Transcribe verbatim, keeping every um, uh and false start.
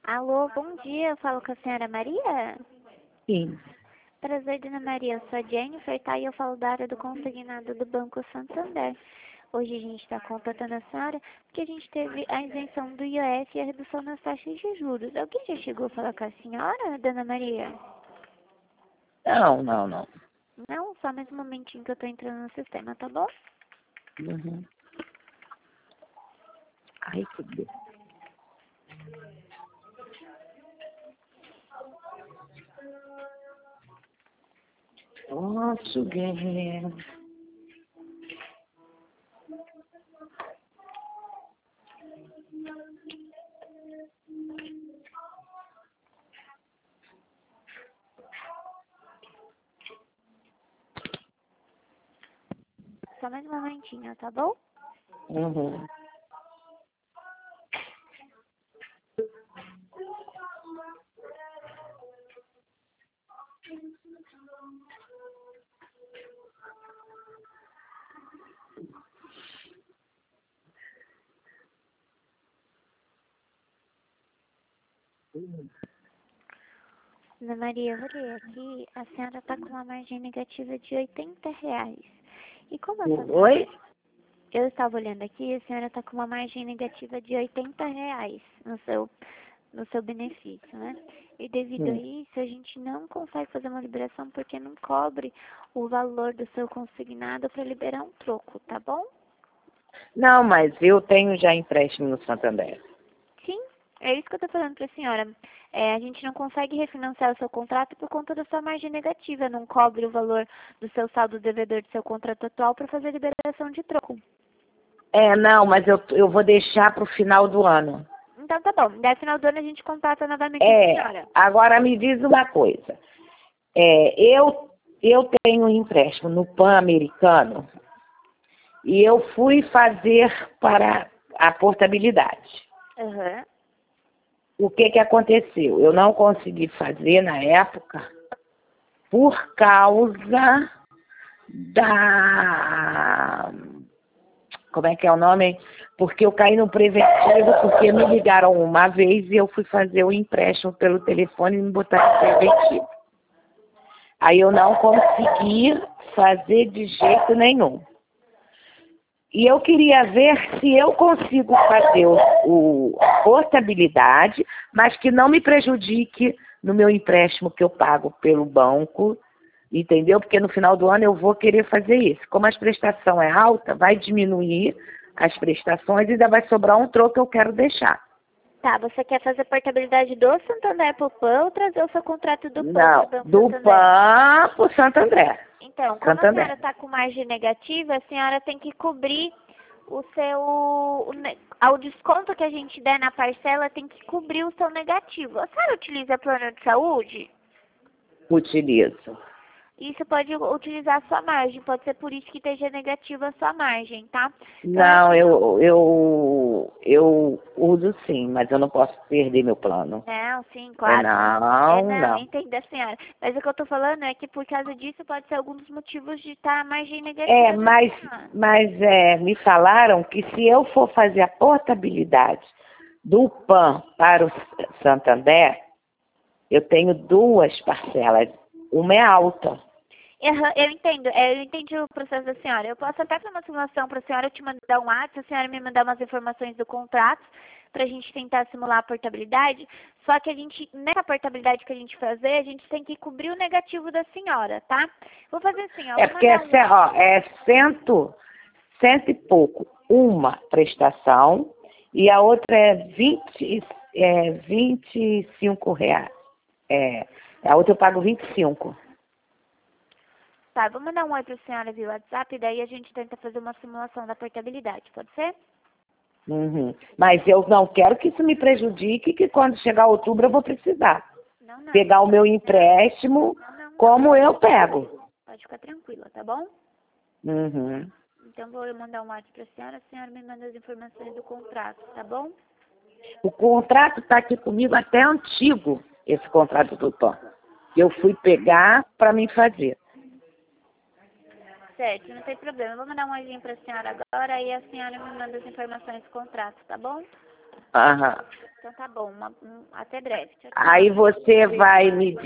Alô, bom dia. Eu falo com a senhora Maria? Sim. Prazer, dona Maria. Eu sou a Jennifer, tá? E eu falo da área do consignado do Banco Santander. Hoje a gente está contatando a senhora porque a gente teve a isenção do I O F e a redução nas taxas de juros. Alguém já chegou a falar com a senhora, dona Maria? Não, não, não. Não, só mais um momentinho que eu tô entrando no sistema, tá bom? Uhum. Ai, que Deus. Posso, guerreiro. Só mais um momentinho, tá bom? Uhum. Dona Maria, eu olhei aqui, a senhora tá com uma margem negativa de oitenta reais. E como a senhora... Oi? Eu estava olhando aqui, a senhora está com uma margem negativa de oitenta reais no seu, no seu benefício, né? E devido a Hum. isso, a gente não consegue fazer uma liberação porque não cobre o valor do seu consignado para liberar um troco, tá bom? Não, mas eu tenho já empréstimo no Santander. Sim, é isso que eu estou falando para a senhora. É, a gente não consegue refinanciar o seu contrato por conta da sua margem negativa, não cobre o valor do seu saldo devedor do seu contrato atual para fazer a liberação de troco. É, não, mas eu, eu vou deixar para o final do ano. Então tá bom. Daí, final do ano, a gente contata novamente a É, senhora. agora me diz uma coisa. É, eu, eu tenho um empréstimo no Pan-Americano e eu fui fazer para a portabilidade. Aham. O que que aconteceu? Eu não consegui fazer na época por causa da... Como é que é o nome? Porque eu caí no preventivo, porque me ligaram uma vez e eu fui fazer o empréstimo pelo telefone e me botaram no preventivo. Aí eu não consegui fazer de jeito nenhum. E eu queria ver se eu consigo fazer o, o, a portabilidade, mas que não me prejudique no meu empréstimo que eu pago pelo banco, entendeu? Porque no final do ano eu vou querer fazer isso. Como a prestação é alta, vai diminuir as prestações e ainda vai sobrar um troco que eu quero deixar. Tá, você quer fazer portabilidade do Santander pro Pan ou trazer o seu contrato do Pan pro Não, Banco do Santander? Pan para o Santander. Então, como a Santander. senhora está com margem negativa, a senhora tem que cobrir o seu... O, ne- ao desconto que a gente der na parcela, tem que cobrir o seu negativo. A senhora utiliza plano de saúde? Utilizo. Isso pode utilizar a sua margem, pode ser por isso que esteja negativa a sua margem, tá? Então, é Não, assim, eu, eu, eu uso sim, mas eu não posso perder meu plano. não, sim, É claro. É, não, não, não. entendo a senhora. Mas o que eu tô falando é que por causa disso pode ser algum dos motivos de estar a margem É, negativa da mas, senhora. mas é, me falaram que se eu for fazer a portabilidade do Pan para o Santander, eu tenho duas parcelas. Uma é alta. Aham, eu entendo, é, eu entendi o processo da senhora. Eu posso até fazer uma simulação para a senhora, eu te mandar um WhatsApp, a senhora me mandar umas informações do contrato, para a gente tentar simular a portabilidade. Só que a gente, nessa portabilidade que a gente fazer, a gente tem que cobrir o negativo da senhora, tá? Vou fazer assim, ó, É vou porque é, mandar um... ce- ó, é cento, cento e pouco uma prestação e a outra é vinte, é vinte e cinco reais. É, a outra eu pago vinte e cinco. Tá, vou mandar um oi para a senhora via WhatsApp, e daí a gente tenta fazer uma simulação da portabilidade, pode ser? Uhum. Mas eu não quero que isso me prejudique, que quando chegar outubro eu vou precisar Não, não. pegar o meu empréstimo Não, não, não. como eu pego. Pode ficar tranquila, tá bom? Uhum. Então vou mandar um WhatsApp para a senhora, a senhora me manda as informações do contrato, tá bom? O contrato está aqui comigo até antigo, esse contrato do P A N. Eu fui pegar para mim fazer. Certo, não tem problema. Eu vou mandar um oizinho para a senhora agora e a senhora me manda as informações do contrato, tá bom? Aham. Então tá bom, uma, um, até breve. Tchau, tchau. Aí você vai me